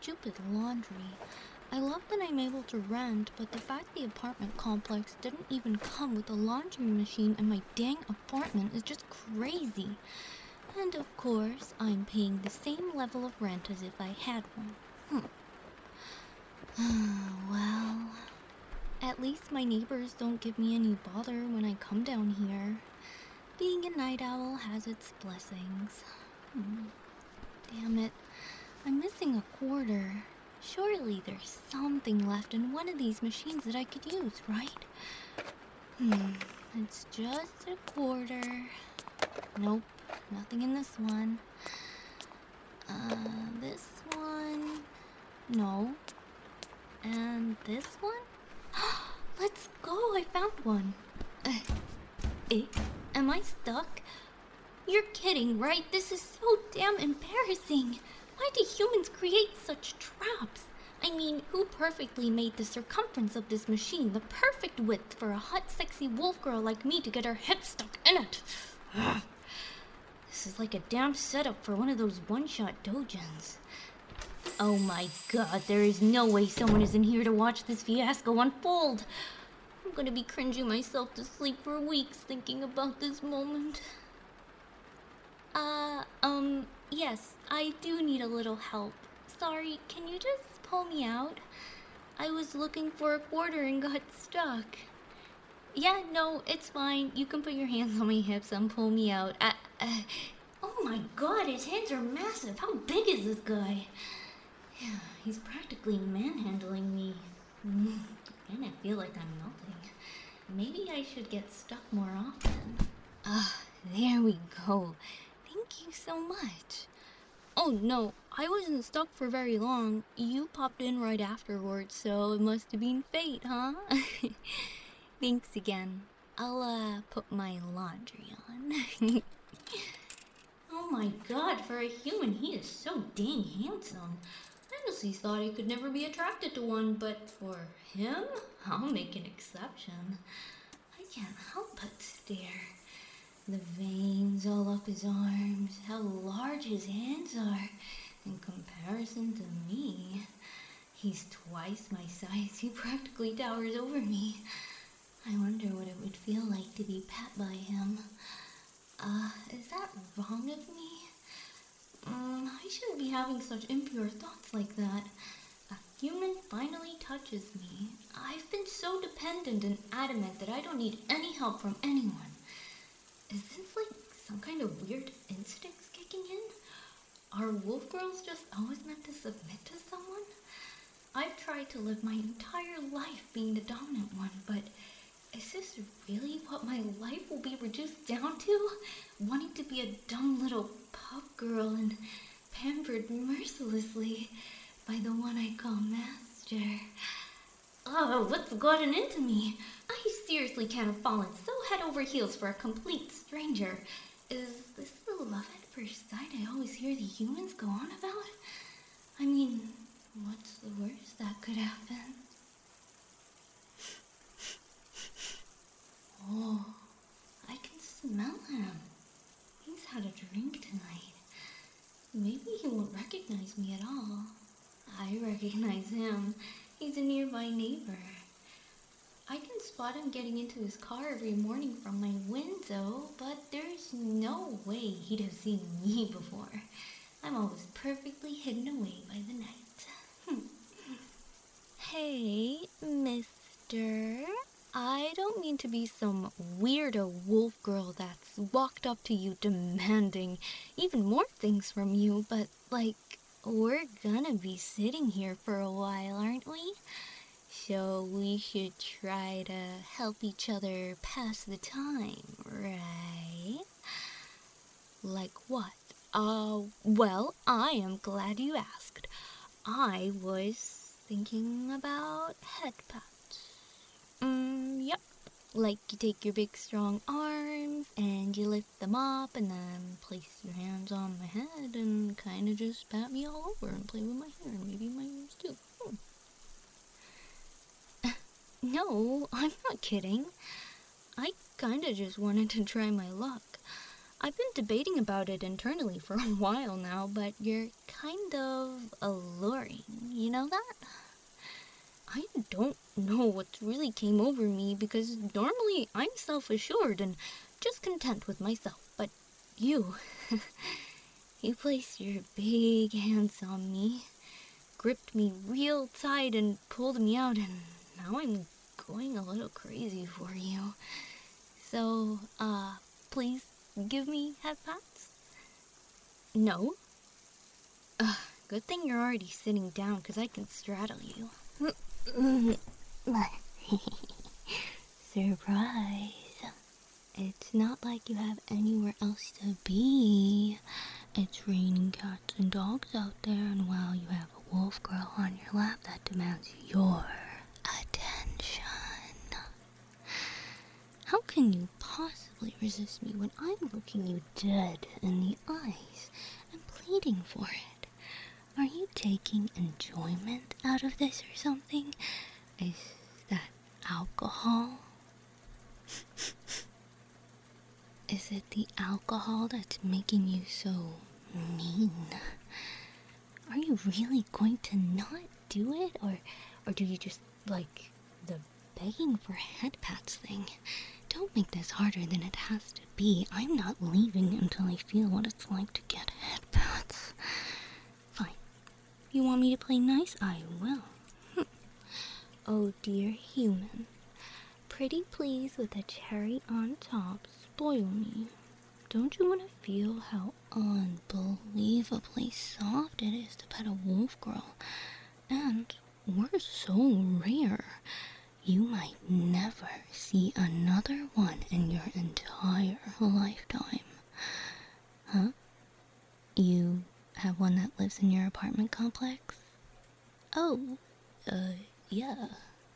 stupid laundry. I love that I'm able to rent, but the fact the apartment complex didn't even come with a laundry machine in my dang apartment is just crazy. And of course, I'm paying the same level of rent as if I had one. Well, at least my neighbors don't give me any bother when I come down here. Being a night owl has its blessings. Damn it, I'm missing a quarter. Surely there's something left in one of these machines that I could use, right? It's just a quarter. Nope, nothing in this one. This one. No. And this one? Let's go, I found one. Am I stuck? You're kidding, right? This is so damn embarrassing. Why do humans create such traps? I mean, who perfectly made the circumference of this machine the perfect width for a hot, sexy wolf girl like me to get her hips stuck in it? This is like a damn setup for one of those one-shot dojins. Oh my god, there is no way someone is in here to watch this fiasco unfold. I'm gonna be cringing myself to sleep for weeks thinking about this moment. Yes, I do need a little help. Sorry, can you just pull me out? I was looking for a quarter and got stuck. Yeah, no, it's fine. You can put your hands on my hips and pull me out. Oh my god, his hands are massive. How big is this guy? Yeah, he's practically manhandling me. And I feel like I'm melting. Maybe I should get stuck more often. There we go. Thank you so much. Oh no, I wasn't stuck for very long. You popped in right afterwards, so it must have been fate, huh? Thanks again. I'll put my laundry on. Oh my god, for a human, he is so dang handsome. I honestly thought I could never be attracted to one, but for him, I'll make an exception. I can't help but stare. The veins all up his arms, how large his hands are in comparison to me. He's twice my size. He practically towers over me. I wonder what it would feel like to be pet by him. Is that wrong of me? I shouldn't be having such impure thoughts like that. A human finally touches me. I've been so dependent and adamant that I don't need any help from anyone. Is this like some kind of weird instincts kicking in? Are wolf girls just always meant to submit to someone? I've tried to live my entire life being the dominant one, but is this really what my life will be reduced down to? Wanting to be a dumb little pup girl and pampered mercilessly by the one I call master. Oh, what's gotten into me? I seriously can't have fallen so head over heels for a complete stranger. Is this the love at first sight I always hear the humans go on about? I mean, what's the worst that could happen? Oh, I can smell him. He's had a drink tonight. Maybe he won't recognize me at all. I recognize him. He's a nearby neighbor. I can spot him getting into his car every morning from my window, but there's no way he'd have seen me before. I'm always perfectly hidden away by the night. Hey, mister. I don't mean to be some weirdo wolf girl that's walked up to you demanding even more things from you, but we're gonna be sitting here for a while, aren't we? So we should try to help each other pass the time, right? Like what? Well, I am glad you asked. I was thinking about head pats. Yep. Like you take your big strong arms and you lift them up and then place your hands on my head and kind of just pat me all over and play with my hair and maybe my ears too. No, I'm not kidding. I kind of just wanted to try my luck. I've been debating about it internally for a while now, but you're kind of alluring. You know that? I don't know what really came over me because normally I'm self-assured and just content with myself, but you, you placed your big hands on me, gripped me real tight and pulled me out, and now I'm going a little crazy for you. So, please give me head pats? No? Good thing you're already sitting down because I can straddle you. Surprise. It's not like you have anywhere else to be. It's raining cats and dogs out there, and while you have a wolf girl on your lap that demands your attention. How can you possibly resist me when I'm looking you dead in the eyes and pleading for it? Are you taking enjoyment out of this or something? Is that alcohol? Is it the alcohol that's making you so mean? Are you really going to not do it? Or do you just like the begging for head pats thing? Don't make this harder than it has to be. I'm not leaving until I feel what it's like to get head pats. Fine. You want me to play nice? I will. Oh dear human. Pretty please with a cherry on top. Spoil me. Don't you want to feel how unbelievably soft it is to pet a wolf girl? And we're so rare. You might never see another one in your entire lifetime. Huh? You have one that lives in your apartment complex? Oh, yeah.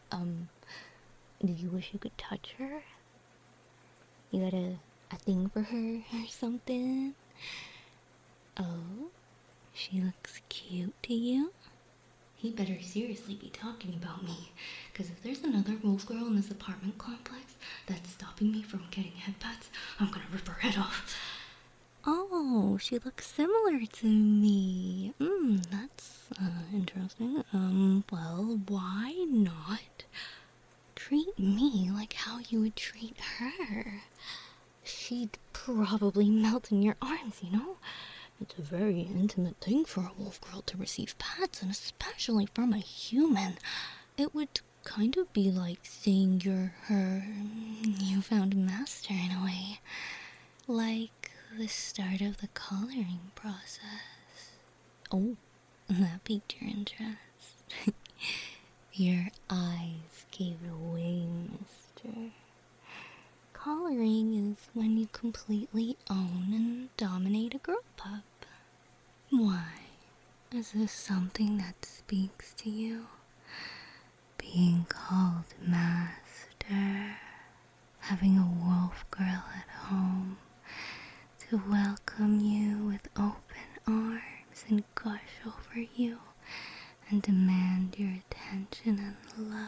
Do you wish you could touch her? You got a thing for her or something? Oh, she looks cute to you? He better seriously be talking about me, because if there's another wolf girl in this apartment complex that's stopping me from getting head pats, I'm gonna rip her head off. Oh, she looks similar to me. That's interesting. Well, why not treat me like how you would treat her? She'd probably melt in your arms, you know? It's a very intimate thing for a wolf girl to receive pats, and especially from a human. It would kind of be like saying you're her newfound master in a way. Like the start of the coloring process. Oh, that piqued your interest. Your eyes gave it away, mister. Coloring is when you completely own and dominate a girl pup. Why? Is this something that speaks to you? Being called master, having a wolf girl at home to welcome you with open arms and gush over you and demand your attention and love.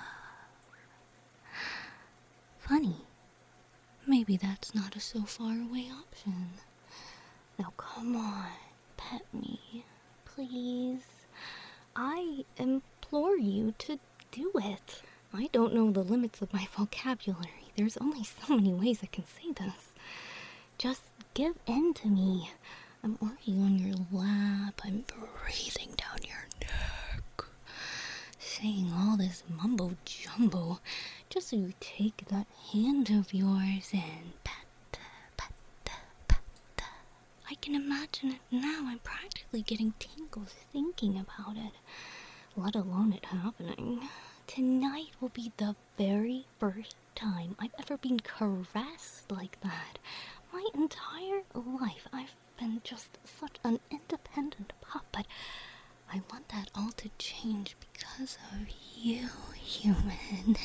Funny. Maybe that's not a so far away option. Now come on, pet me, please. I implore you to do it. I don't know the limits of my vocabulary. There's only so many ways I can say this. Just give in to me. I'm already on your lap. I'm breathing down your neck. Saying all this mumbo jumbo just so you take that hand of yours and pat, pat, pat. I can imagine it now. I'm practically getting tingles thinking about it, let alone it happening. Tonight will be the very first time I've ever been caressed like that. My entire life I've been just such an independent pup, but I want that all to change because of you, human.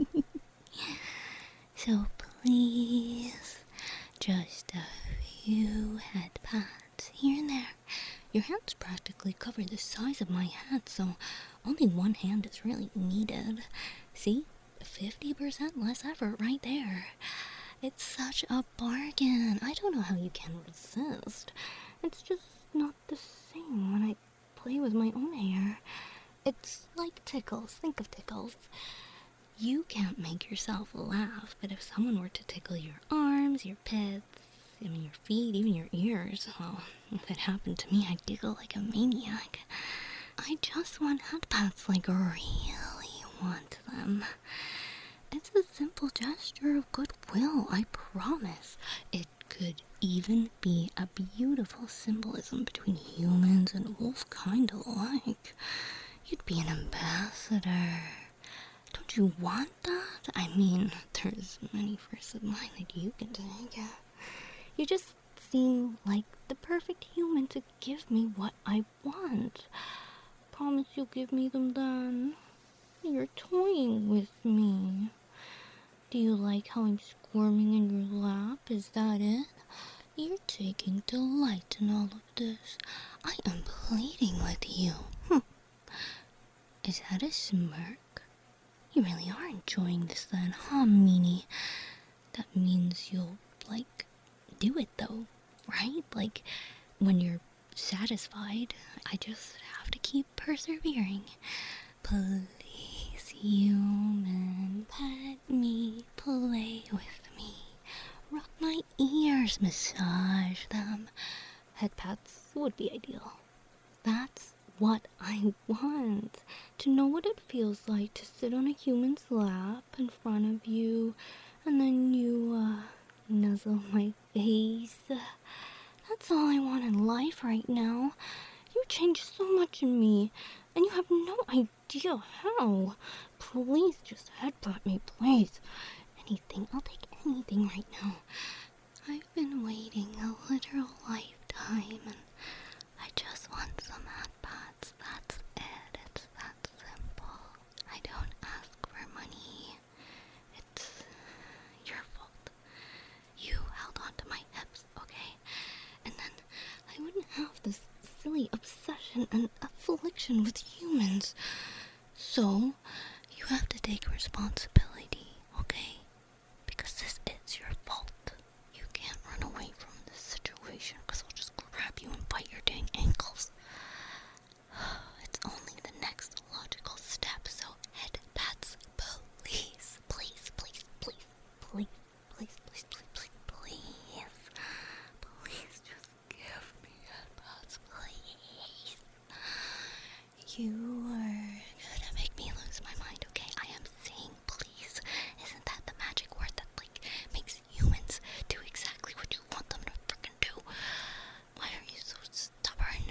So please, just a few head pats here and there. Your hands practically cover the size of my head, so only one hand is really needed. See? 50% less effort right there. It's such a bargain. I don't know how you can resist. It's just not the same when I play with my own hair. It's like tickles. Think of tickles. You can't make yourself laugh, but if someone were to tickle your arms, your pits, your feet, even your ears, well, if it happened to me, I'd giggle like a maniac. I just want headpats, like really want them. It's a simple gesture of goodwill, I promise. It could even be a beautiful symbolism between humans and wolf kind alike. You'd be an ambassador. Don't you want that? I mean, there's many firsts of mine that you can take. You just seem like the perfect human to give me what I want. Promise you'll give me them then. You're toying with me. Do you like how I'm squirming in your lap? Is that it? You're taking delight in all of this. I am pleading with you. Is that a smirk? You really are enjoying this then, huh, Meanie? That means you'll, do it though, right? Like, when you're satisfied, I just have to keep persevering. Please, human, pet me, play with me, rub my ears, massage them. Head pats would be ideal. That's what I want. To know what it feels like to sit on a human's lap in front of you, and then you, nuzzle my face. That's all I want in life right now. You changed so much in me, and you have no idea how. Please just headbutt me, please. Anything, I'll take anything right now. I've been waiting a literal lifetime, and I just want some headbutts. That's it. It's that simple. I don't ask for money. It's your fault. You held on to my hips, okay? And then I wouldn't have this silly obsession and affliction with humans. So, you have to take responsibility, okay? Because this is your fault. You can't run away from this situation, because I'll just grab you and bite your dang ankles. It's only the next logical step, so headpats, please. Please, please, please, please, please, please, please, please, please. Please just give me headpats, please. You are gonna make me lose my mind, okay? I am saying please. Isn't that the magic word that, makes humans do exactly what you want them to frickin' do? Why are you so stubborn?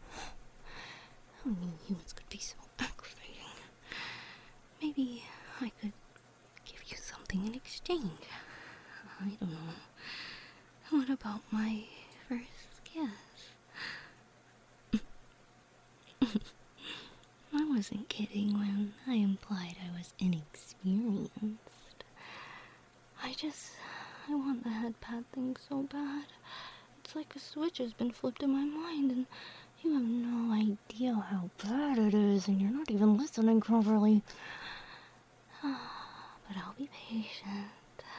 Who knew humans could be so aggravating? Maybe I could give you something in exchange. I don't know. What about my first kiss? I wasn't kidding when I implied I was inexperienced. I want the headpad thing so bad. It's like a switch has been flipped in my mind, and you have no idea how bad it is, and you're not even listening properly. But I'll be patient.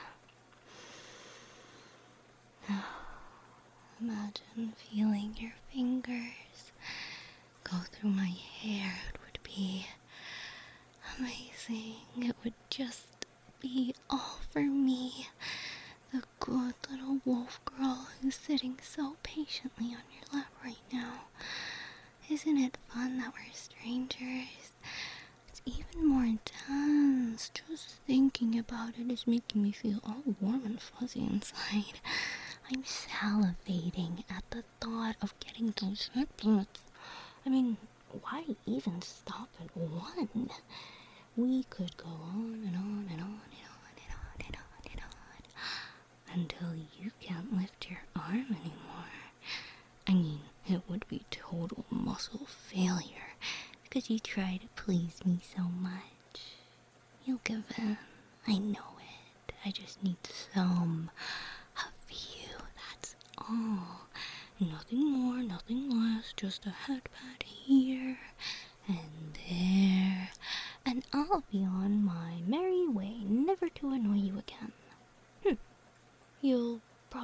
Imagine feeling your fingers go through my hair. It would be amazing. It would just be all for me. The good little wolf girl who's sitting so patiently on your lap right now. Isn't it fun that we're strangers? It's even more intense. Just thinking about it is making me feel all warm and fuzzy inside. I'm salivating at the thought of getting those headpats. I mean, why even stop at one? We could go on and on and on and on and on and on and on until you can't lift your arm anymore. I mean, it would be total muscle failure because you try to please me so much. You'll give in. I know it. I just need some of you. That's all. Nothing more, nothing less. Just a headpad here and there. And I'll be on my merry way, never to annoy you again.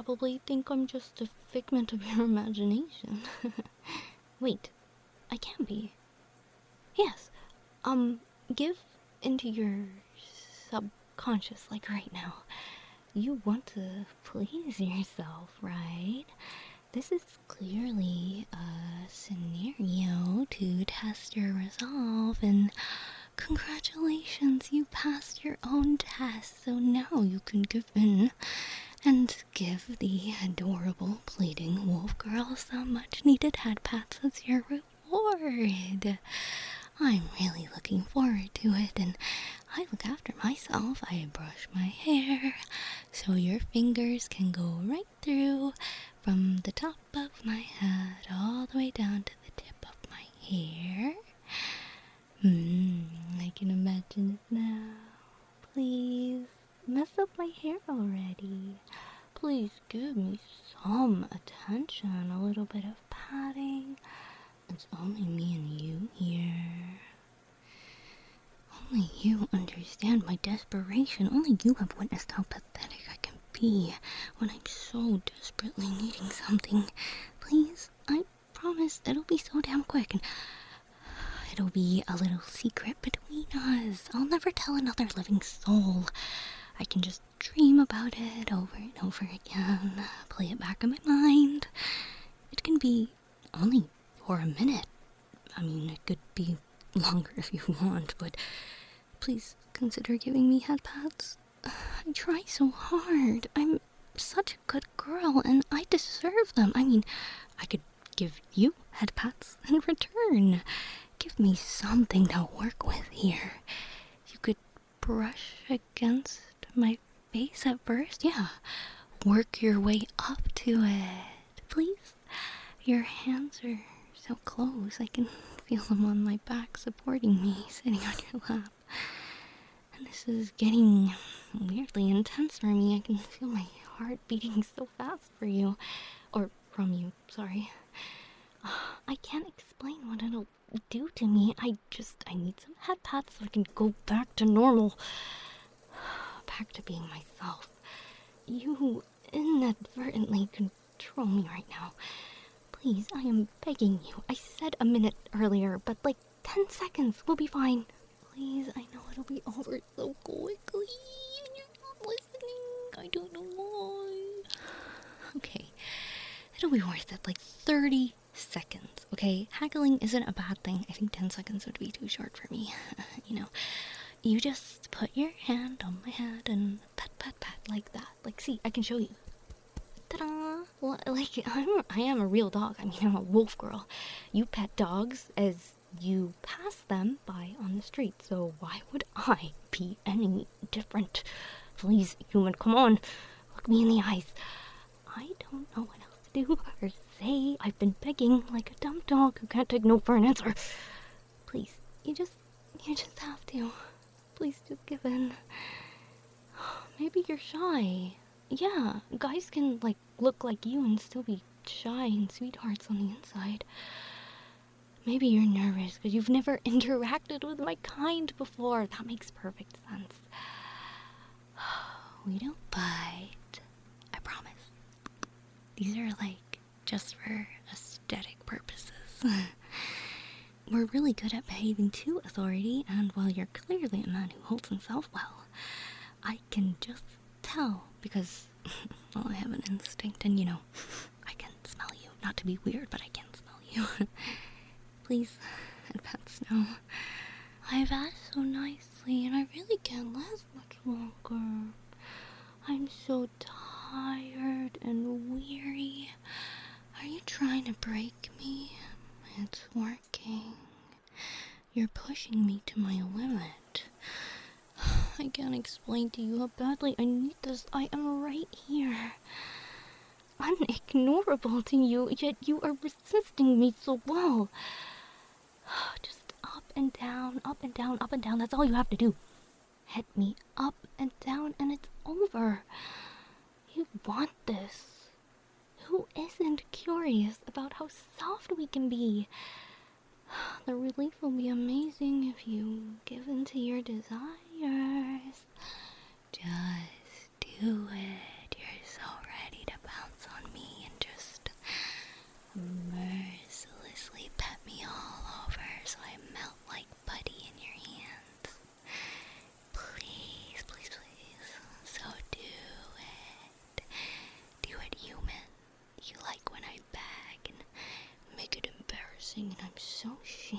probably think I'm just a figment of your imagination. Wait, I can't be. Yes, give into your subconscious, like right now. You want to please yourself, right? This is clearly a scenario to test your resolve, and congratulations, you passed your own test, so now you can give in and give the adorable pleading wolf girl some much needed head pats as your reward. I'm really looking forward to it, and I look after myself. I brush my hair so your fingers can go right through from the top of my head all the way down to the tip of my hair. I can imagine it now. Please, mess up my hair already. Please give me some attention, a little bit of patting. It's only me and you here. Only you understand my desperation. Only you have witnessed how pathetic I can be when I'm so desperately needing something. Please, I promise it'll be so damn quick, and it'll be a little secret between us. I'll never tell another living soul. I can just dream about it over and over again, play it back in my mind. It can be only for a minute. I mean, it could be longer if you want, but please consider giving me head pats. I try so hard. I'm such a good girl, and I deserve them. I mean, I could give you head pats in return. Give me something to work with here. You could brush against my face at first. Yeah, work your way up to it. Please. Your hands are so close. I can feel them on my back supporting me, sitting on your lap. And this is getting weirdly intense for me. I can feel my heart beating so fast for you. Or from you, sorry. I can't explain what it'll do to me. I need some head pats so I can go back to normal. Back to being myself. You inadvertently control me right now. Please, I am begging you. I said a minute earlier, but like 10 seconds will be fine. Please, I know it'll be over so quickly, and you're not listening. I don't know why. Okay, it'll be worth it. Like 30 seconds, okay? Haggling isn't a bad thing. I think 10 seconds would be too short for me. You just put your hand on my head and pat, pat, pat, like that. Like, see, I can show you. Ta-da! Well, like, I am a real dog. I mean, I'm a wolf girl. You pet dogs as you pass them by on the street, so why would I be any different? Please, human, come on. Look me in the eyes. I don't know what else to do or say. I've been begging like a dumb dog who can't take no for an answer. Please, you just have to. Please just give in. Maybe you're shy. Yeah, guys can, like, look like you and still be shy and sweethearts on the inside. Maybe you're nervous because you've never interacted with my kind before. That makes perfect sense. We don't bite. I promise. These are, like, just for aesthetic purposes. We're really good at behaving to authority, and while you're clearly a man who holds himself well, I can just tell because, well, I have an instinct, and I can smell you. Not to be weird, but I can smell you. Please, and pets know. I've asked so nicely, and I really can't last much longer. I'm so tired and weary. Are you trying to break me? It's working. You're pushing me to my limit. I can't explain to you how badly I need this. I am right here. Unignorable to you, yet you are resisting me so well. Just up and down, up and down, up and down. That's all you have to do. Hit me up and down and it's over. You want this. Who isn't curious about how soft we can be? The relief will be amazing if you give in to your desires. Just do it. You're so ready to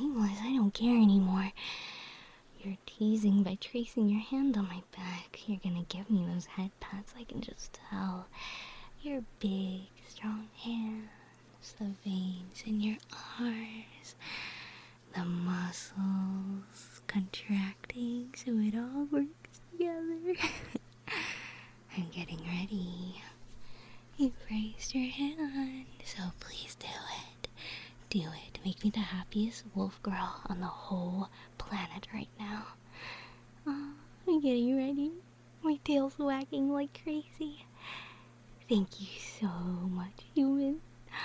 nameless. I don't care anymore. You're teasing by tracing your hand on my back. You're gonna give me those head pats, I can just tell. Your big, strong hands, the veins in your arms, the muscles contracting so it all works together. I'm getting ready. You've raised your hand, so please do it. Do it. Make me the happiest wolf girl on the whole planet right now. Oh, I'm getting ready. My tail's wagging like crazy. Thank you so much, human.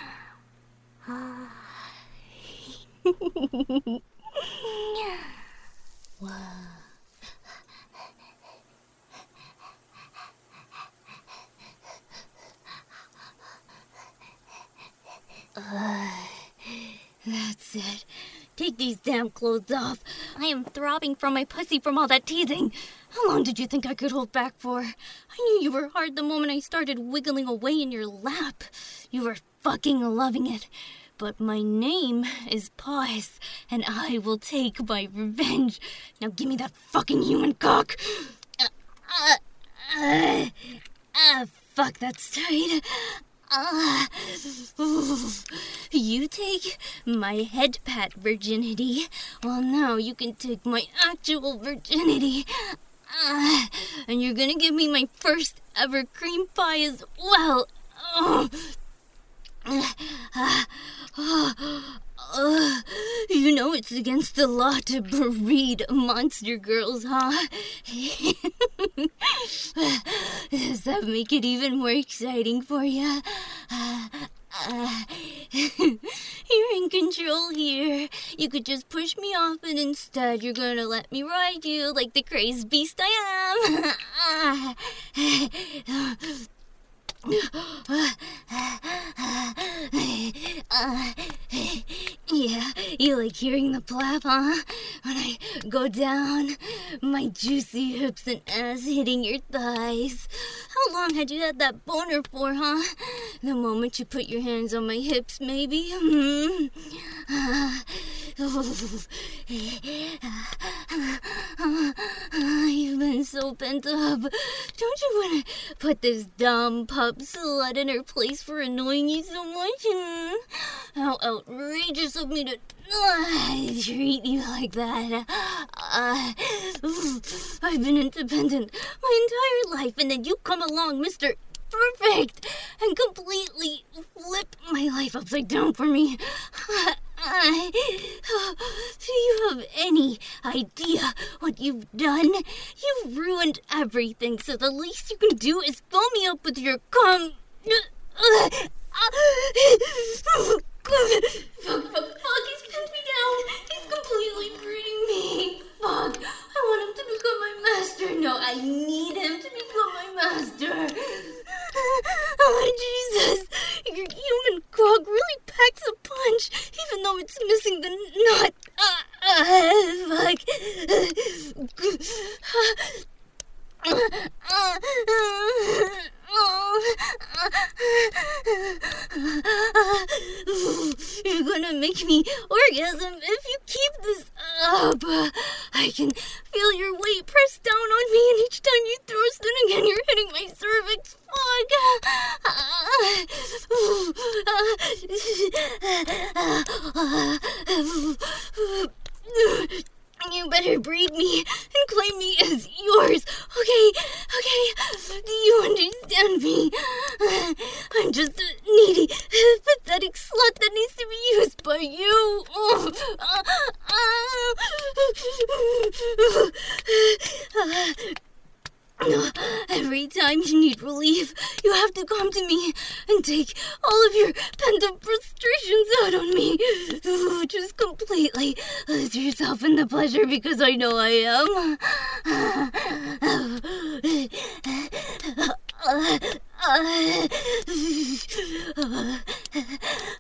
Whoa. That's it. Take these damn clothes off. I am throbbing from my pussy from all that teasing. How long did you think I could hold back for? I knew you were hard the moment I started wiggling away in your lap. You were fucking loving it. But my name is Paws, and I will take my revenge. Now give me that fucking human cock. Fuck, that's tight. You take my head pat virginity. Well, now you can take my actual virginity. And you're gonna give me my first ever cream pie as well. You know it's against the law to breed monster girls, huh? Does that make it even more exciting for you? You're in control here. You could just push me off, and instead you're gonna let me ride you like the crazed beast I am. Yeah, you like hearing the plap, huh? When I go down, my juicy hips and ass hitting your thighs. How long had you had that boner for, huh? The moment you put your hands on my hips, maybe? You've been so pent up. Don't you want to put this dumb pup slut in her place for annoying you so much? How outrageous of me to treat you like that. I've been independent my entire life, and then you come along, Mr. Perfect, and completely flip my life upside down for me. Do you have any idea what you've done? You've ruined everything, so the least you can do is fill me up with your cum. Fuck, he's pinned me down. He's completely breeding me. Fuck, I want him to become my master. No, I need him to become my master. Oh, Jesus. Your human cock really packs a punch, even though it's missing the nut. You're gonna make me orgasm if you keep this up. I can feel your weight pressed down on me, and each time you thrust it again, you're hitting my cervix. You better breed me and claim me as yours, okay? Do you understand me? I'm just a needy, pathetic slut that needs to be used by you. Every time you need relief, you have to come to me and take all of your pent-up frustrations out on me. Just completely lose yourself in the pleasure, because I know I am.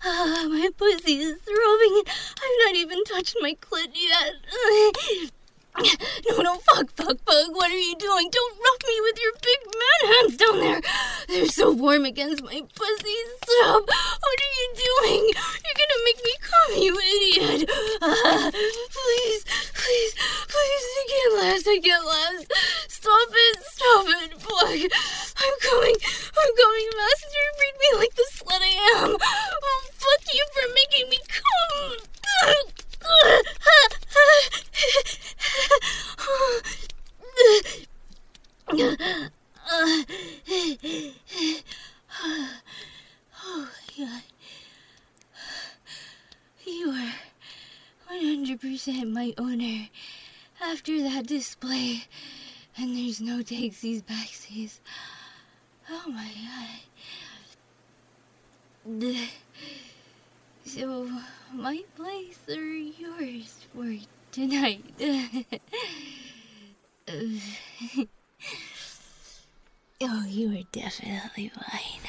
My pussy is throbbing. I've not even touched my clit yet. No, fuck, what are you doing? Don't rough me with your big man hands down there. They're so warm against my pussy. Stop. What are you doing? You're gonna make me come, you idiot. Please, I can't last. Stop it, fuck. I'm coming. Masturbate me like the slut I am. Oh, fuck you for making me come. Oh, God. You are 100% my owner. After that display, and there's no takesies, backsies. Oh my God. So, my place or yours for tonight? Oh, you are definitely mine.